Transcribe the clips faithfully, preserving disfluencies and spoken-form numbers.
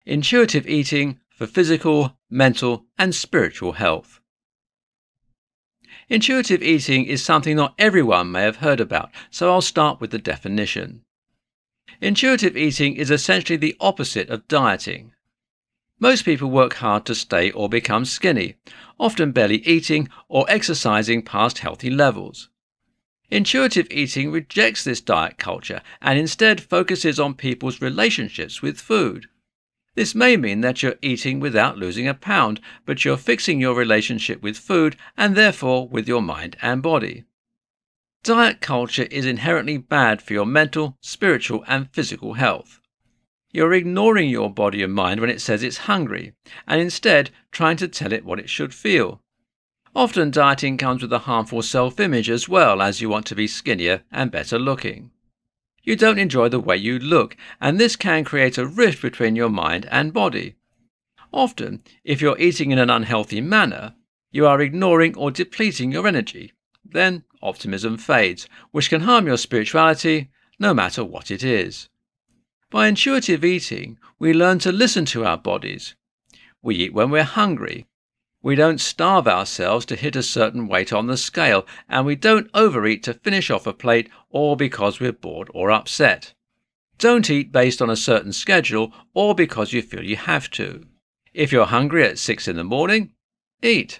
Intuitive eating for physical, mental, and spiritual health. Intuitive eating is something not everyone may have heard about, so I'll start with the definition. Intuitive eating is essentially the opposite of dieting. Most people work hard to stay or become skinny, often barely eating or exercising past healthy levels. Intuitive eating rejects this diet culture and instead focuses on people's relationships with food. This may mean that you're eating without losing a pound, but you're fixing your relationship with food and therefore with your mind and body. Diet culture is inherently bad for your mental, spiritual, and physical health. You're ignoring your body and mind when it says it's hungry, and instead trying to tell it what it should feel. Often dieting comes with a harmful self-image as well, as you want to be skinnier and better looking. You don't enjoy the way you look, and this can create a rift between your mind and body. Often, if you're eating in an unhealthy manner, you are ignoring or depleting your energy. Then optimism fades, which can harm your spirituality, no matter what it is. By intuitive eating, we learn to listen to our bodies. We eat when we're hungry. We don't starve ourselves to hit a certain weight on the scale, and we don't overeat to finish off a plate or because we're bored or upset. Don't eat based on a certain schedule or because you feel you have to. If you're hungry at six in the morning, eat.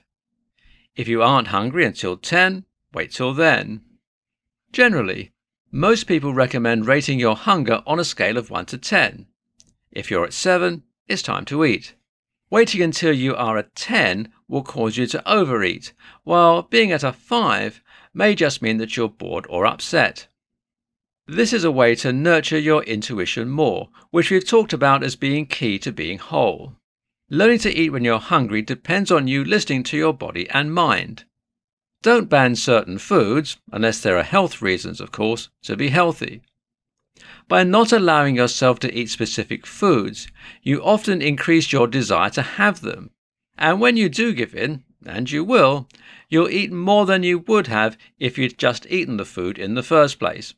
If you aren't hungry until ten, wait till then. Generally, most people recommend rating your hunger on a scale of one to ten. If you're at seven, it's time to eat. Waiting until you are at ten will cause you to overeat, while being at a five may just mean that you're bored or upset. This is a way to nurture your intuition more, which we've talked about as being key to being whole. Learning to eat when you're hungry depends on you listening to your body and mind. Don't ban certain foods, unless there are health reasons, of course, to be healthy. By not allowing yourself to eat specific foods, you often increase your desire to have them. And when you do give in, and you will, you'll eat more than you would have if you'd just eaten the food in the first place.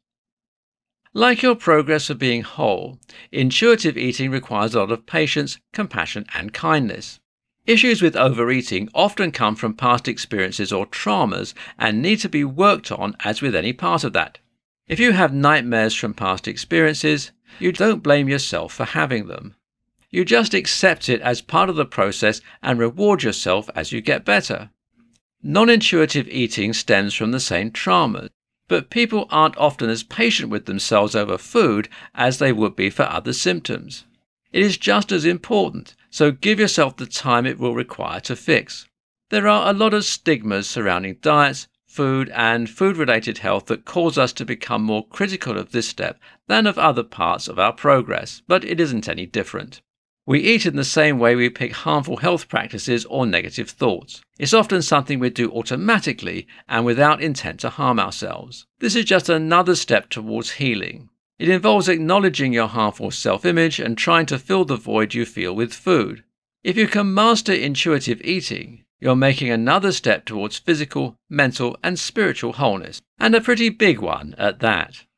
Like your progress of being whole, intuitive eating requires a lot of patience, compassion, and kindness. Issues with overeating often come from past experiences or traumas and need to be worked on as with any part of that. If you have nightmares from past experiences, you don't blame yourself for having them. You just accept it as part of the process and reward yourself as you get better. Non-intuitive eating stems from the same traumas, but people aren't often as patient with themselves over food as they would be for other symptoms. It is just as important, so give yourself the time it will require to fix. There are a lot of stigmas surrounding diets, food and food-related health that cause us to become more critical of this step than of other parts of our progress, but it isn't any different. We eat in the same way we pick harmful health practices or negative thoughts. It's often something we do automatically and without intent to harm ourselves. This is just another step towards healing. It involves acknowledging your harmful self-image and trying to fill the void you feel with food. If you can master intuitive eating, you're making another step towards physical, mental, and spiritual wholeness, and a pretty big one at that.